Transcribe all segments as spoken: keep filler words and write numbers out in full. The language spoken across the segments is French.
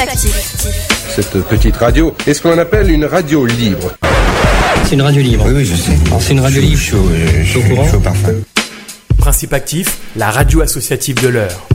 Actif. Cette petite radio est ce qu'on appelle une radio libre. C'est une radio libre. Oui, oui, je sais. C'est une radio libre. Chaud, euh, chaud, Au courant. chaud parfum. Principe Actif, la radio associative de l'heure.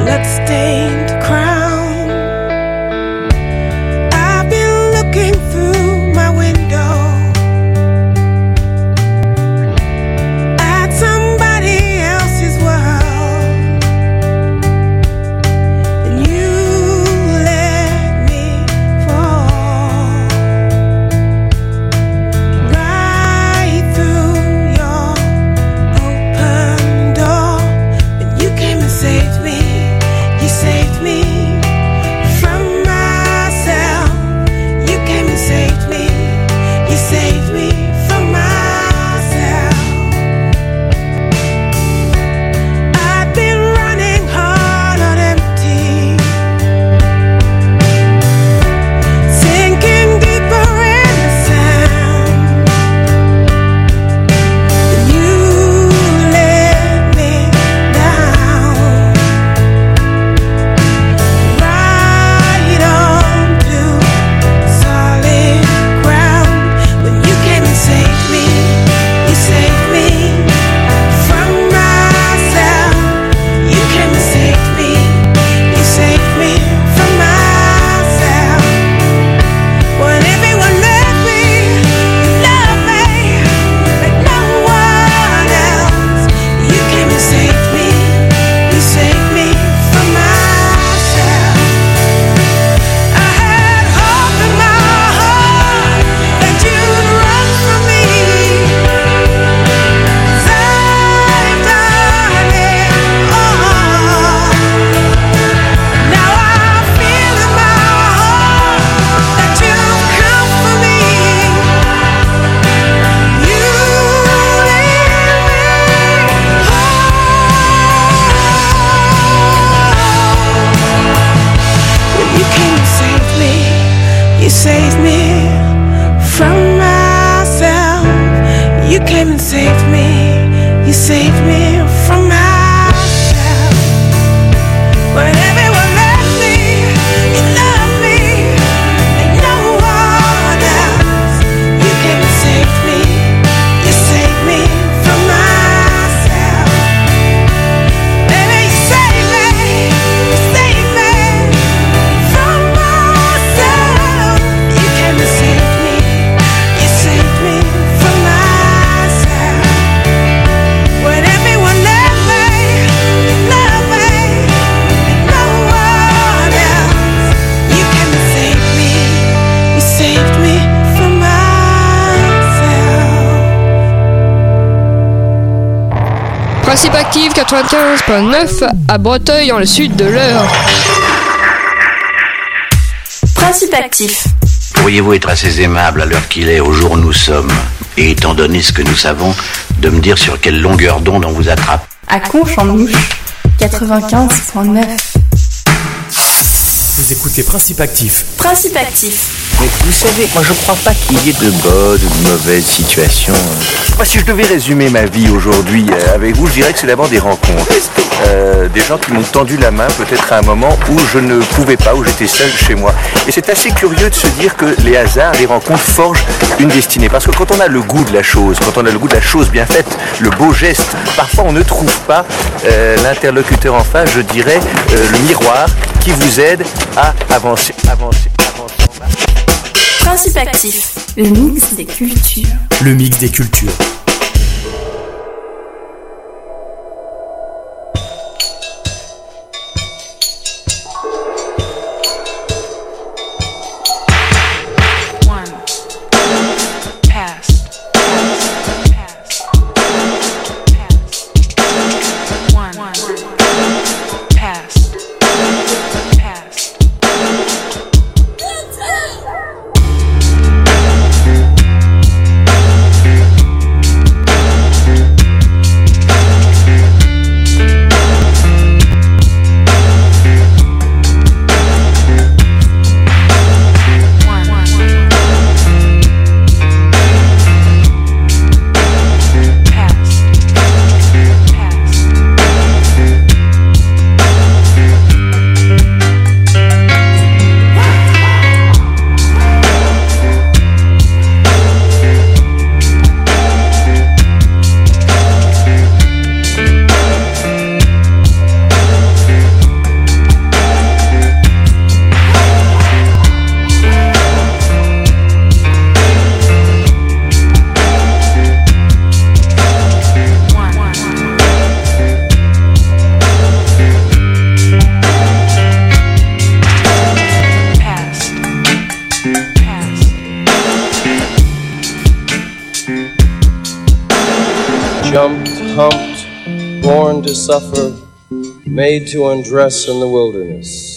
bloodstained crown. I've been looking through my window at somebody else's world, and you let me fall right through your open door. And you came and saved me. You saved me from myself. You came and saved me. You saved me from myself. I've been running hard on empty, sinking deeper in the sand. And you let me down right onto solid ground. When you came and saved me, you saved me from myself. You came and saved me, you saved me from myself. When everyone left me, you loved me like no one else. You came and saved me, you saved me from myself. I had hope in my heart that you'd run from me, 'cause I've done it all. Now I feel in my heart that you've come for me. You leave me whole. When you came and saved me, you saved me from myself. You came and saved me, you saved me from myself. When everyone left me, you loved me like no one else. You came and saved me, you saved me from myself. Baby, you saved me, you saved me from myself. You came and saved me, you saved me from myself. When everyone left me, you loved me like no one else. You came and saved me, you saved me from myself. Principe actif quatre-vingt-quinze virgule neuf à Breteuil dans le sud de l'Eure. Principe actif. Pourriez-vous être assez aimable à l'heure qu'il est, au jour où nous sommes, et étant donné ce que nous savons, de me dire sur quelle longueur d'onde on vous attrape? À Conche-en-Mouche, quatre-vingt-quinze virgule neuf. Vous écoutez Principe Actif. Principe actif. Mais vous savez, moi je crois pas qu'il y ait de bonnes ou de mauvaises situations. Moi, si je devais résumer ma vie aujourd'hui euh, avec vous, je dirais que c'est d'abord des rencontres. Euh, des gens qui m'ont tendu la main peut-être à un moment où je ne pouvais pas, où j'étais seul chez moi. Et c'est assez curieux de se dire que les hasards, les rencontres forgent une destinée. Parce que quand on a le goût de la chose, quand on a le goût de la chose bien faite, le beau geste, parfois on ne trouve pas euh, l'interlocuteur en face, je dirais, euh, le miroir qui vous aide à avancer, avancer, avancer en marche. Principe actif. Le mix des cultures. Le mix des cultures. Pass. to suffer, made to undress in the wilderness.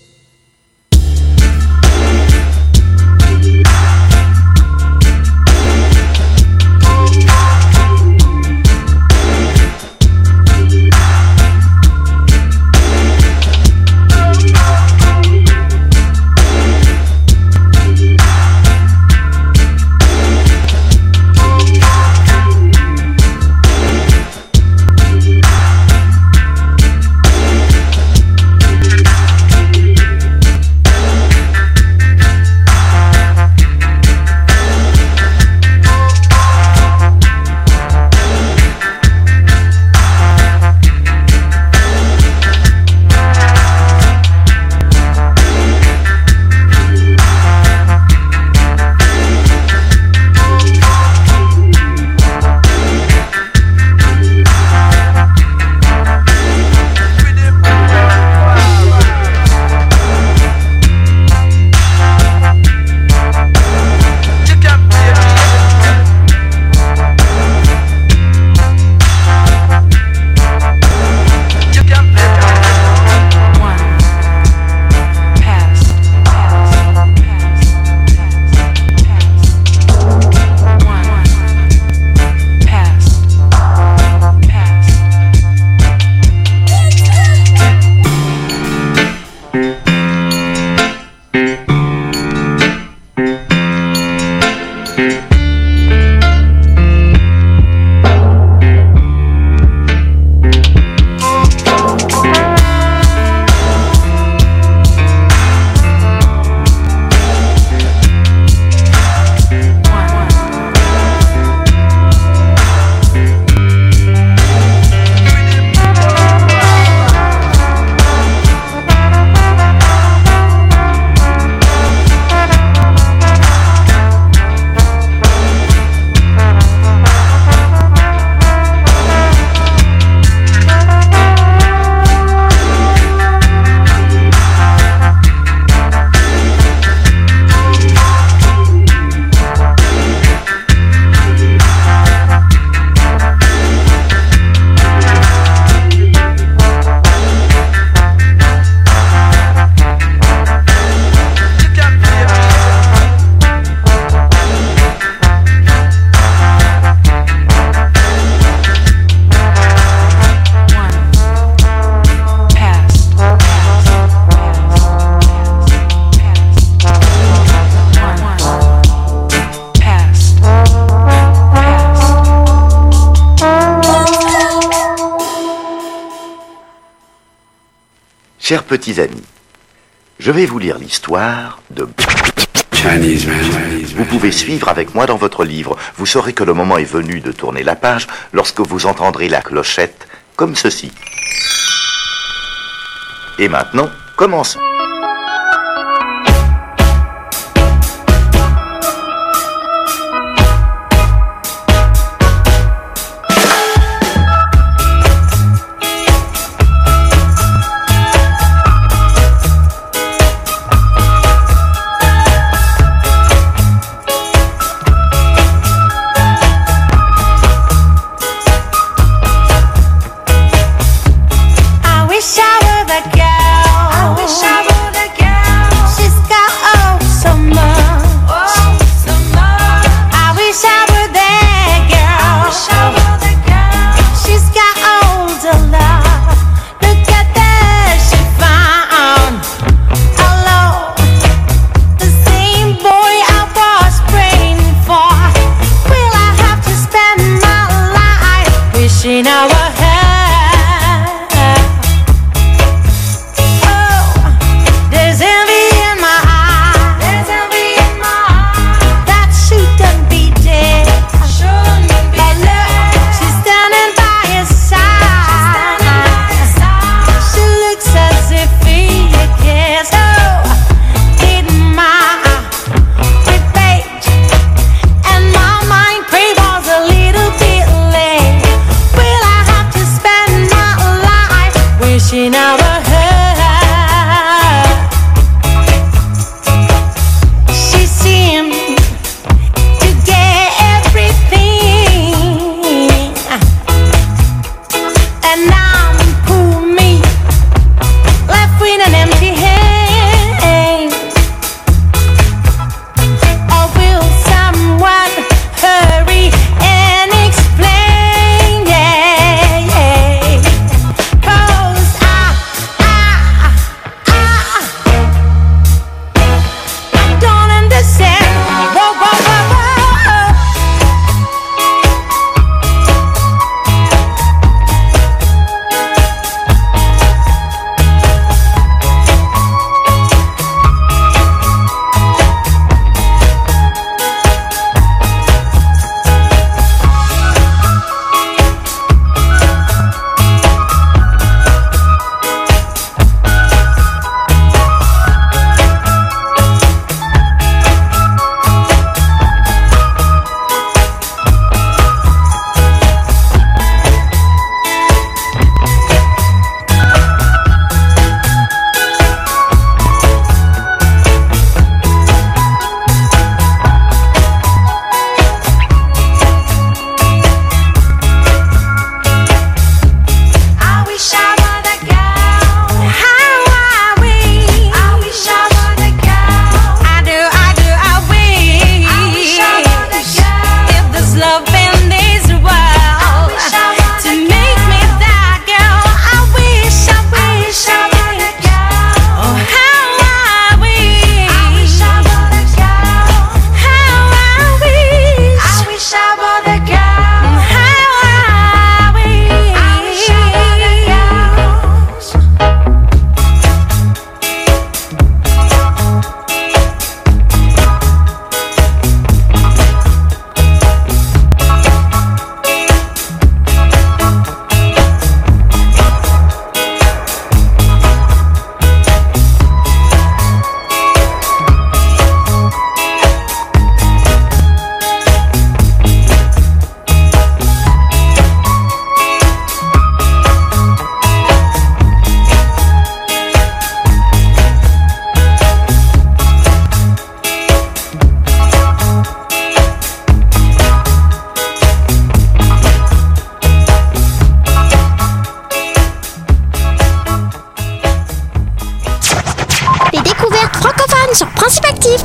Chers petits amis, je vais vous lire l'histoire de... Vous pouvez suivre avec moi dans votre livre. Vous saurez que le moment est venu de tourner la page lorsque vous entendrez la clochette comme ceci. Et maintenant, commençons. I wish I were that girl. I wish I were Actif.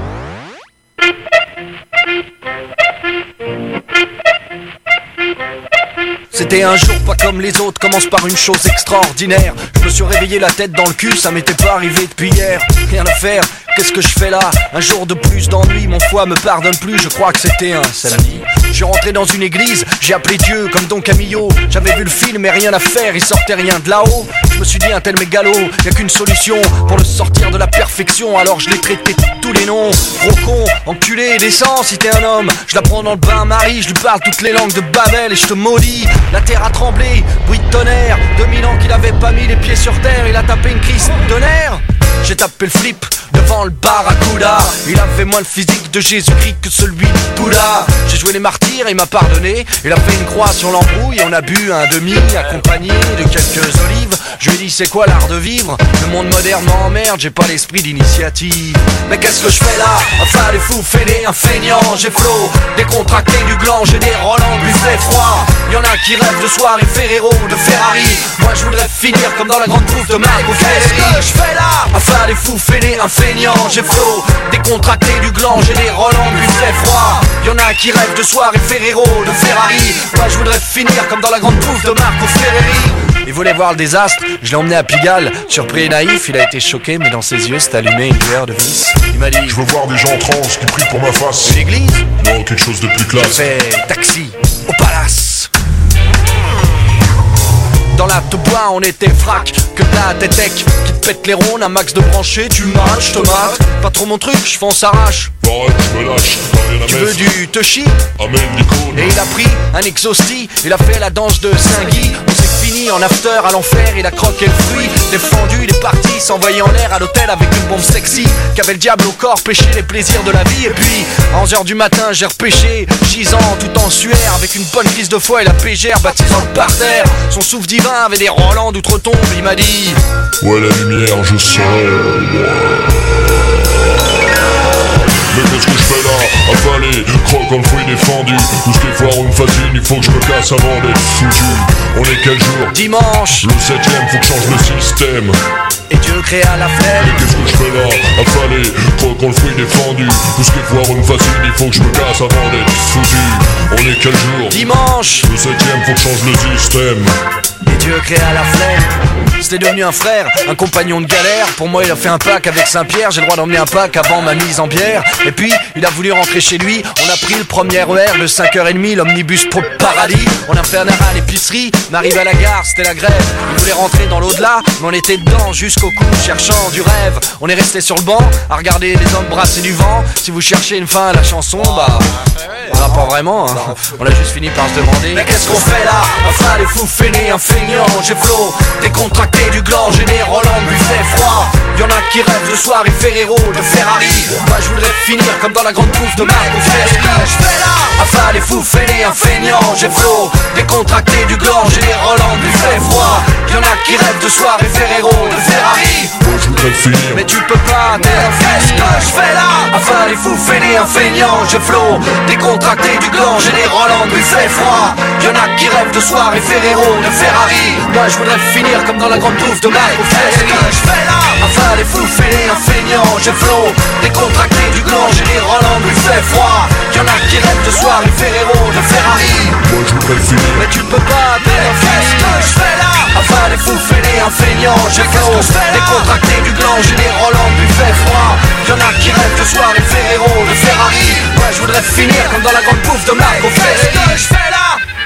C'était un jour pas comme les autres, commence par une chose extraordinaire. Je me suis réveillé la tête dans le cul, ça m'était pas arrivé depuis hier. Rien à faire, qu'est-ce que je fais là? Un jour de plus d'ennui, mon foie me pardonne plus, je crois que c'était un samedi. Je suis rentré dans une église, j'ai appelé Dieu comme Don Camillo. J'avais vu le film mais rien à faire, il sortait rien de là-haut. Je me suis dit un tel mégalo, y'a qu'une solution pour le sortir de la perfection. Alors je l'ai traité de tous les noms, gros con, enculé, décent si t'es un homme. Je la prends dans le bain-marie, je lui parle toutes les langues de Babel et je te maudis. La terre a tremblé, bruit de tonnerre. deux mille ans qu'il avait pas mis les pieds sur terre, il a tapé une crise de nerfs. J'ai tapé le flip devant le barracuda. Il avait moins le physique de Jésus-Christ que celui de Bouddha. J'ai joué les martyrs, il m'a pardonné. Il a fait une croix sur l'embrouille et on a bu un demi accompagné de quelques olives. Je lui ai dit c'est quoi l'art de vivre? Le monde moderne m'emmerde, j'ai pas l'esprit d'initiative. Mais qu'est-ce que je fais là? Enfin les fous fêlés, un feignant. J'ai flot, décontracté du gland. J'ai des Roland, buffet froid. Y'en a qui rêvent de soirée Ferrero, de Ferrari. Moi je voudrais finir comme dans la grande bouffe de Marco Ferreri. Qu'est-ce que je fais là? Enfin les fous fêlés, un feignant. J'ai flot, décontracté du gland. J'ai des Roland, buffet froid. Y'en a qui rêvent de soirée Ferrero, de Ferrari. Moi je voudrais finir comme dans la grande bouffe de Marco Ferreri. Il voulait voir le désastre, je l'ai emmené à Pigalle. Surpris et naïf, il a été choqué, mais dans ses yeux s'est allumé une lueur de vis. Il m'a dit: je veux voir des gens en transe qui prient pour ma face. Une église? Non, quelque chose de plus classe. J'ai fait taxi au palace. Dans la te bois on était frac, que de la tétec qui te pète les rondes, un max de branchés, tu matches, te mates. Pas trop mon truc, je fonce arrache. Arrête, je me lâche, rien à Tu mettre. veux du Toshi? Amène des cônes. Et il a pris un exhausti, il a fait la danse de Saint-Guy. On s'est fini en after à l'enfer, il a croqué le fruit. Défendu, il est parti, s'envoyer en l'air à l'hôtel avec une bombe sexy. Qu'avait le diable au corps, pêcher les plaisirs de la vie. Et puis, à onze heures du matin, j'ai repêché, gisant tout en sueur. Avec une bonne prise de foie et la pégère baptisant le parterre. Son souffle divin avait des Roland d'outre-tombe, il m'a dit: ouais, la lumière, je sens. Mais qu'est-ce que je fais là? Affalé, croque en fruit défendu. Tout ce qui est foire ou me fascine, il faut que je me casse avant d'être foutu. On est quel jour? Dimanche. Le septième, faut que je change le système. Et Dieu créa la flemme. Mais qu'est-ce que je fais là? Affalé, croque en fruit défendu. Tout ce qui est foire ou me fascine, il faut que je me casse avant d'être foutu. On est quel jour? Dimanche. Le septième, faut que je change le système. Et Dieu créa la flemme. C'était devenu un frère, un compagnon de galère. Pour moi il a fait un pack avec Saint-Pierre. J'ai le droit d'emmener un pack avant ma mise en bière. Et puis il a voulu rentrer chez lui. On a pris le premier R E R de cinq heures trente, l'omnibus pour le paradis. On a fait un arrêt à l'épicerie, mais arrivé à la gare c'était la grève. Il voulait rentrer dans l'au-delà, mais on était dedans jusqu'au cou, cherchant du rêve. On est resté sur le banc à regarder les hommes brasser du vent. Si vous cherchez une fin à la chanson, bah on n'a pas vraiment hein. On a juste fini par se demander: mais qu'est-ce qu'on fait là? Enfin les fous fêlés, un feignant. J'ai flot, décontracté du gland. J'ai des Roland, buffet froid. Y'en a qui rêvent de soirée Ferrero, de Ferrari. Moi je voudrais finir comme dans la grande bouffe de Marco Ferreri. Qu'est-ce que je fais là? Enfin les fous fêlés, un feignant. J'ai flot, décontracté du gland. J'ai des Roland, buffet froid. Y'en a qui rêvent de soirée Ferrero, de Ferrari. Moi je voudrais finir. Mais tu peux pas, t'es un qu'est-ce que je fais là? Enfin les fous fêlés, un feignant. J'ai flot, décontracté du gland. J'ai des Roland, buffet froid. Y'en a qui rêvent de soirée Ferrero, de Ferrari. Moi je voudrais finir comme dans la grande bouffe de Marco Ferreri. Qu'est-ce que je fais là? Enfin les fous fêlés, un feignant. J'ai flot, décontracté du gland. J'ai des Roland, buffet froid. Y'en a qui rêvent de soirée Ferrero, de Ferrari. Moi je voudrais finir. Mais tu peux pas, t'es un qu'est-ce que je fais là? Enfin les fous fêlés, un feignant. J'ai flot, décontracté du gland. J'ai des Roland, buffet froid. Y'en a qui rêvent de soirée Ferrero, de Ferrari. Moi je voudrais finir comme dans la grande bouffe de Marco Ferreri. Qu'est-ce que je fais là?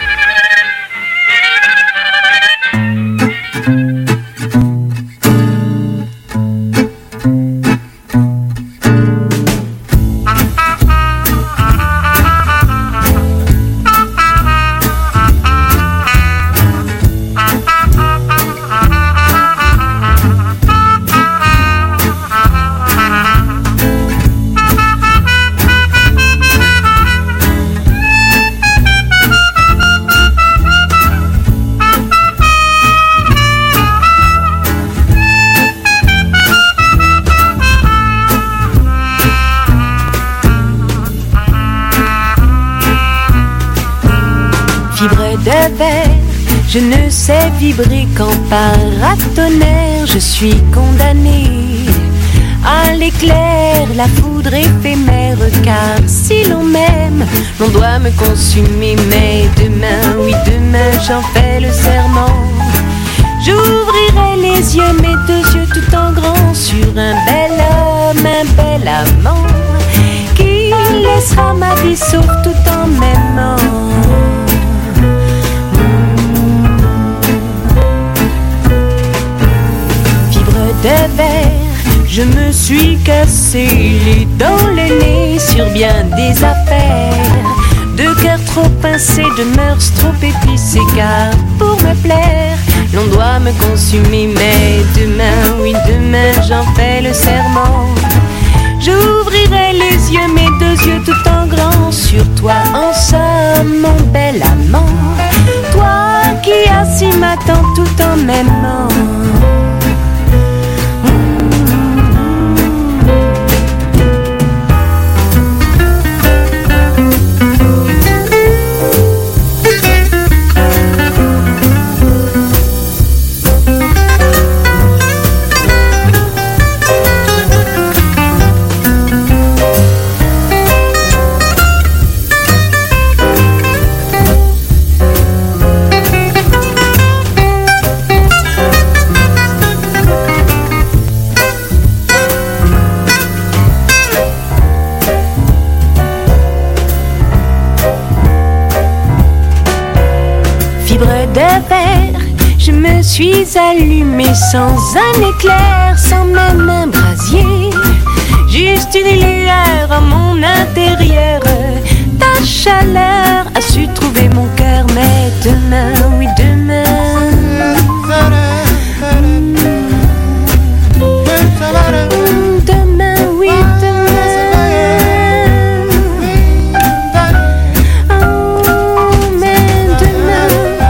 De verre, je ne sais vibrer qu'en paratonnerre. Je suis condamnée à l'éclair, la foudre éphémère. Car si l'on m'aime, l'on doit me consumer. Mais demain, oui demain, j'en fais le serment. J'ouvrirai les yeux, mes deux yeux tout en grand, sur un bel homme, un bel amant, qui laissera ma vie sauf tout en m'aimant. De verre, je me suis cassé les dents, le nez sur bien des affaires. De cœur trop pincé, de mœurs trop épicées. Car pour me plaire, l'on doit me consumer. Mais demain, oui demain, j'en fais le serment. J'ouvrirai les yeux, mes deux yeux tout en grand, sur toi en somme, mon bel amant. Toi qui assis m'attends tout en m'aimant. Je me suis allumée sans un éclair, sans même un brasier. Juste une lueur en mon intérieur. Ta chaleur a su trouver mon cœur. Mais demain, oui demain, demain, oui demain, oh, mais demain,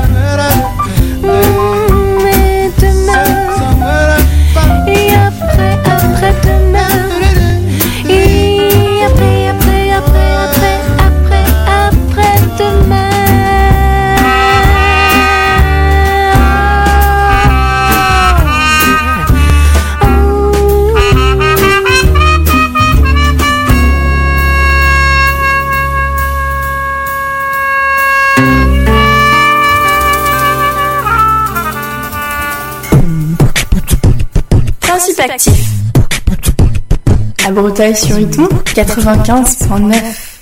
mais demain, et après, après demain, et après, après, après, après, après, après demain. Principe actif. À Breteuil sur Iton, quatre-vingt-quinze point neuf.